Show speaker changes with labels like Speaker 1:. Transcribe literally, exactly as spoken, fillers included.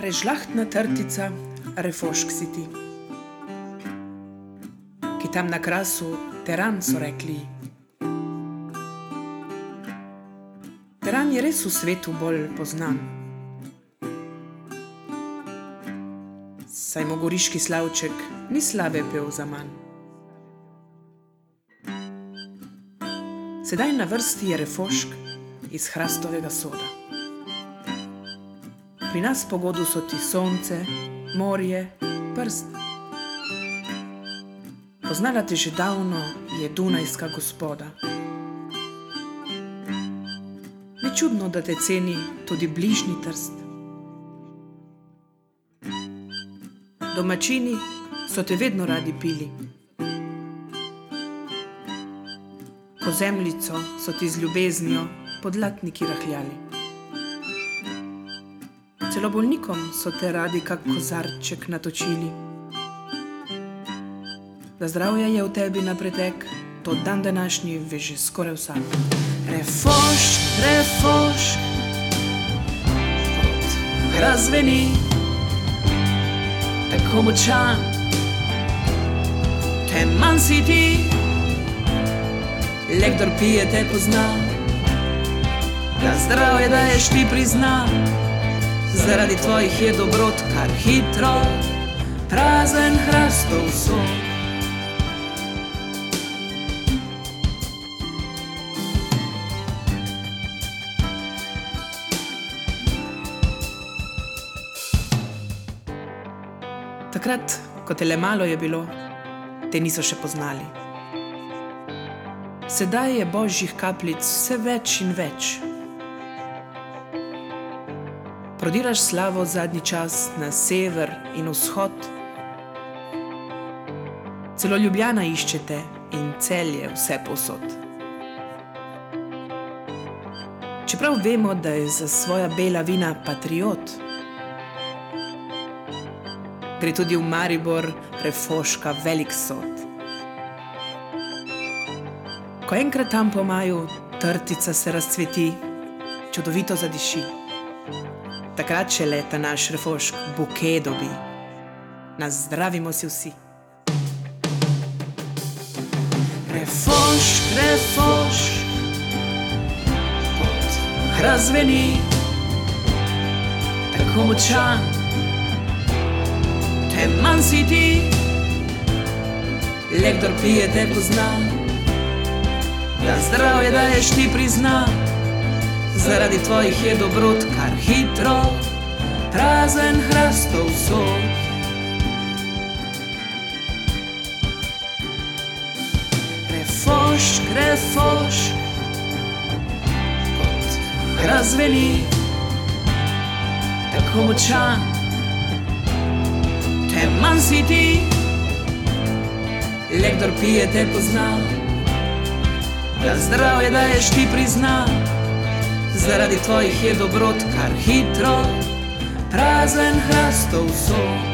Speaker 1: Prežlahtna trtica, refošk si ti, ki tam na krasu teran so rekli. Teran je res v svetu bolj poznan, saj mu goriški slavček ni slabe pel za manj. Sedaj na vrsti je refošk iz hrastovega soda. Pri nas pogodu so ti sonce, morje, prst. Poznala te že davno je dunajska gospoda. Ni čudno, da te ceni tudi bližnji Trst. Domačini so te vedno radi pili. Ko zemljico so ti z ljubeznijo podlatniki rahljali. Celo bolnikom so te radi kak kozarček natočili. Da zdravje je v tebi na pretek, to dan današnji ve že skoraj vsak. Refošk, refošk, kot razveni, tako močan, teman si ti, le kdor pije te pozna, da zdravje daješ ti prizna. Zaradi tvojih je dobrot kar hitro, prazen hrastov sok. Takrat, ko te le malo je bilo, te niso še poznali. Sedaj je božjih kapljic vse več in več. Prodiraš slavo zadnji čas na sever in vzhod. Celo Ljubljana iščete in Celje vse povsod. Čeprav vemo, da je za svoja bela vina patriot, gre tudi v Maribor refoška velik sod. Ko enkrat tam po maju trtica se razcveti, čudovito zadiši. Takrat še leta naš refošk buke dobi. Nazdravimo si vsi. Refošk, refošk, kot razveni, tako močan, teman si ti, le kdor pije te pozna, da zdravje daješ ti prizna. Zaradi tvojih je dobrot kar hitro, prazen hrastov sok. Refošk, refošk, kot razveni, tako močan, teman si ti, le kdor pije te pozna, da zdravje daješ ti prizna. Zaradi tvojih je dobrot kar hitro, prazen hrastov sok.